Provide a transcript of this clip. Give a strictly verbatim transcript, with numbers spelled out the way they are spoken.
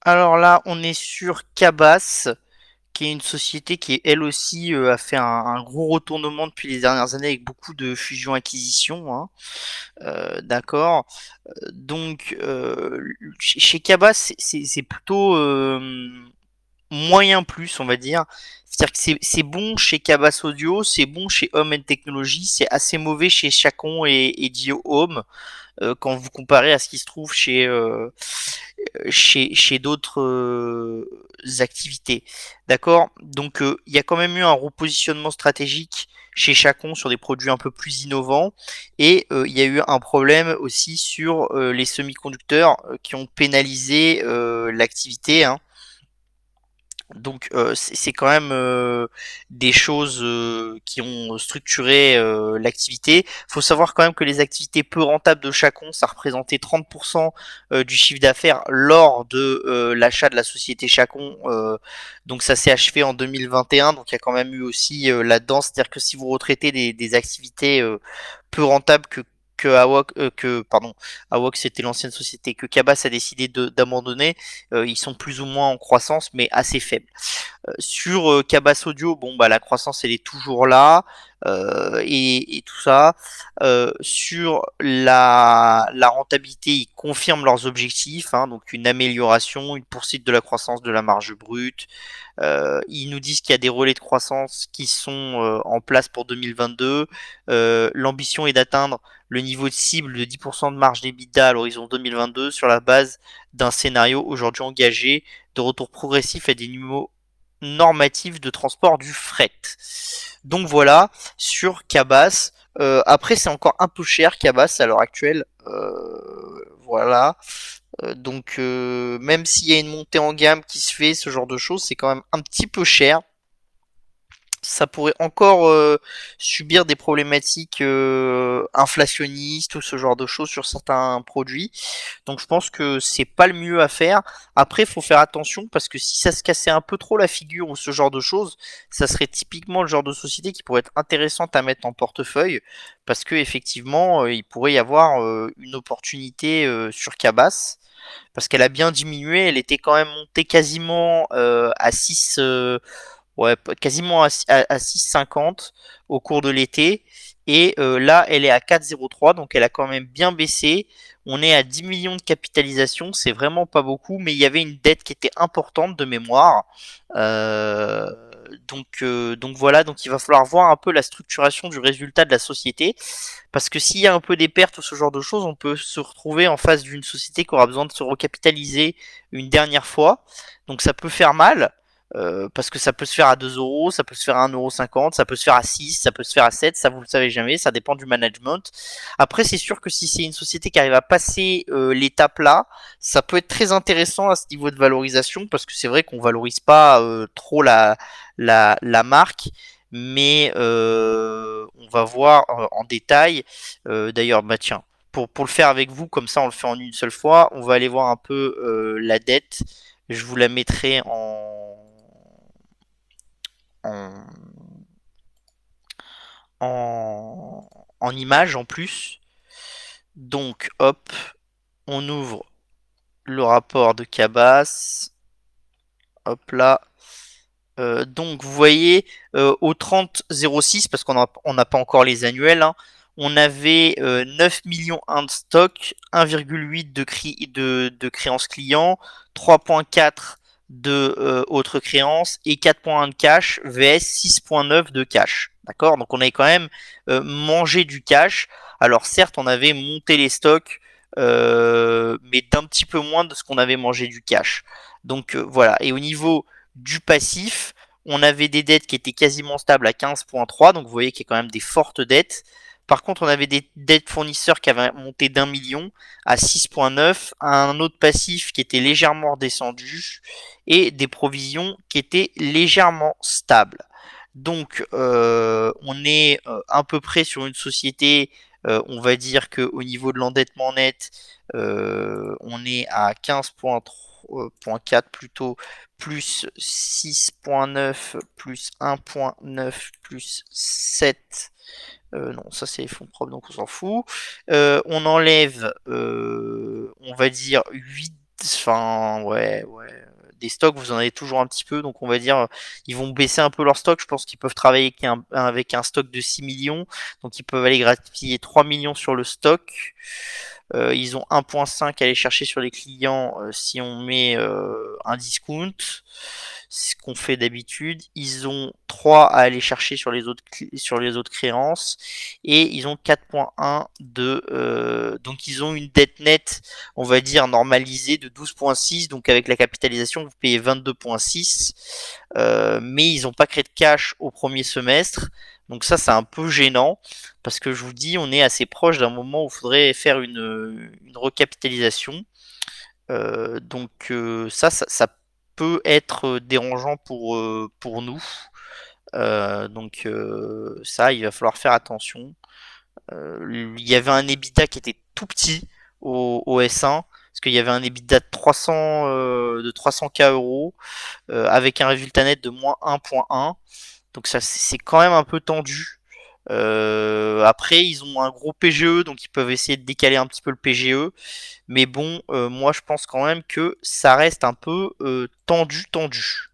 Alors là, on est sur Cabas, qui est une société qui, elle aussi, euh, a fait un, un gros retournement depuis les dernières années avec beaucoup de fusions-acquisitions, hein. Euh, d'accord. Euh, Donc, euh, chez chez Cabas, c'est c'est- c'est plutôt euh, moyen plus, on va dire. C'est-à-dire que c'est c'est bon chez Cabas Audio, c'est bon chez Home and Technology, c'est assez mauvais chez Chacon et, et Dio Home, euh, quand vous comparez à ce qui se trouve chez, euh, chez, chez d'autres euh, activités. D'accord. Donc euh, il y a quand même eu un repositionnement stratégique chez Chacon sur des produits un peu plus innovants et euh, il y a eu un problème aussi sur euh, les semi-conducteurs euh, qui ont pénalisé euh, l'activité, hein. Donc euh, c'est c'est quand même euh, des choses euh, qui ont structuré euh, l'activité. Il faut savoir quand même que les activités peu rentables de Chacon, ça représentait trente pour cent euh, du chiffre d'affaires lors de euh, l'achat de la société Chacon. Euh, donc ça s'est achevé en deux mille vingt et un. Donc il y a quand même eu aussi euh, là-dedans, c'est-à-dire que si vous retraitez des, des activités euh, peu rentables que que Awok, euh, que pardon, Awok c'était l'ancienne société que Cabas a décidé de- d'abandonner, euh, ils sont plus ou moins en croissance, mais assez faibles. Euh, sur euh, Cabas Audio, bon bah la croissance elle est toujours là, euh, et, et tout ça. Euh, sur la, la rentabilité, ils confirment leurs objectifs, hein, donc une amélioration, une poursuite de la croissance de la marge brute. Euh, ils nous disent qu'il y a des relais de croissance qui sont euh, en place pour deux mille vingt-deux. Euh, L'ambition est d'atteindre le niveau de cible de dix pour cent de marge d'EBITDA à l'horizon deux mille vingt-deux sur la base d'un scénario aujourd'hui engagé de retour progressif à des niveaux normatifs de transport du fret. Donc voilà, sur Cabas. Euh, après, c'est encore un peu cher Cabas à l'heure actuelle. Euh, voilà. Euh, donc euh, même s'il y a une montée en gamme qui se fait, ce genre de choses, c'est quand même un petit peu cher. Ça pourrait encore euh, subir des problématiques euh, inflationnistes ou ce genre de choses sur certains produits. Donc je pense que c'est pas le mieux à faire. Après, il faut faire attention parce que si ça se cassait un peu trop la figure ou ce genre de choses, ça serait typiquement le genre de société qui pourrait être intéressante à mettre en portefeuille parce que effectivement, euh, il pourrait y avoir euh, une opportunité euh, sur Cabas parce qu'elle a bien diminué. Elle était quand même montée quasiment euh, à six. Euh, ouais, quasiment à, à, six cinquante au cours de l'été. Et euh, là, elle est à quatre virgule zéro trois, donc elle a quand même bien baissé. On est à dix millions de capitalisation, c'est vraiment pas beaucoup, mais il y avait une dette qui était importante de mémoire. Euh, donc, euh, donc voilà, donc il va falloir voir un peu la structuration du résultat de la société, parce que s'il y a un peu des pertes ou ce genre de choses, on peut se retrouver en face d'une société qui aura besoin de se recapitaliser une dernière fois. Donc ça peut faire mal. Euh, parce que ça peut se faire à deux euros, ça peut se faire à un euro cinquante, ça peut se faire à six, ça peut se faire à sept, ça vous le savez jamais, ça dépend du management. Après, c'est sûr que si c'est une société qui arrive à passer euh, l'étape là, ça peut être très intéressant à ce niveau de valorisation, parce que c'est vrai qu'on valorise pas euh, trop la, la, la marque, mais euh, on va voir euh, en détail. Euh, D'ailleurs, bah tiens, pour, pour le faire avec vous, comme ça on le fait en une seule fois, on va aller voir un peu euh, la dette. Je vous la mettrai en, en, en, en image en plus. Donc, hop, on ouvre le rapport de Cabas. Hop là. Euh, donc, vous voyez, euh, au trente zéro six, parce qu'on n'a on n'a pas encore les annuels, hein, on avait euh, neuf millions un de stock, un virgule huit de, cri- de, de créances clients, trois virgule quatre de euh, autres créances et quatre virgule un de cash vs six virgule neuf de cash. D'accord. Donc on avait quand même euh, mangé du cash. Alors certes, on avait monté les stocks, euh, mais d'un petit peu moins de ce qu'on avait mangé du cash. Donc euh, voilà. Et au niveau du passif, on avait des dettes qui étaient quasiment stables à quinze virgule trois, donc vous voyez qu'il y a quand même des fortes dettes. Par contre, on avait des dettes fournisseurs qui avaient monté d'un million à six virgule neuf, un autre passif qui était légèrement redescendu et des provisions qui étaient légèrement stables. Donc, euh, on est euh, à peu près sur une société, euh, on va dire qu'au niveau de l'endettement net, euh, on est à quinze virgule quatre plutôt, plus six virgule neuf, plus un virgule neuf, plus sept. Euh, non, ça c'est les fonds propres, donc on s'en fout. Euh, on enlève, euh, on va dire, huit Enfin, ouais, ouais. Des stocks, vous en avez toujours un petit peu, donc on va dire, ils vont baisser un peu leur stock. Je pense qu'ils peuvent travailler avec un, avec un stock de six millions, donc ils peuvent aller grappiller trois millions sur le stock. Euh, ils ont un virgule cinq à aller chercher sur les clients euh, si on met euh, un discount, ce qu'on fait d'habitude. Ils ont trois à aller chercher sur les autres, sur les autres créances et ils ont quatre virgule un de euh, donc ils ont une dette nette, on va dire normalisée, de douze virgule six, donc avec la capitalisation vous payez vingt-deux virgule six, euh, mais ils n'ont pas créé de cash au premier semestre. Donc ça, c'est un peu gênant parce que je vous dis, on est assez proche d'un moment où il faudrait faire une, une recapitalisation. Euh, donc euh, ça, ça, ça, peut être dérangeant pour, euh, pour nous. Euh, donc euh, ça, il va falloir faire attention. Euh, il y avait un EBITDA qui était tout petit au, au S un, parce qu'il y avait un EBITDA de trois cents, euh, de trois cents K euros, euh, avec un résultat net de moins un virgule un. Donc ça, c'est quand même un peu tendu. Euh, après, ils ont un gros P G E, donc ils peuvent essayer de décaler un petit peu le P G E. Mais bon, euh, moi je pense quand même que ça reste un peu euh, tendu, tendu.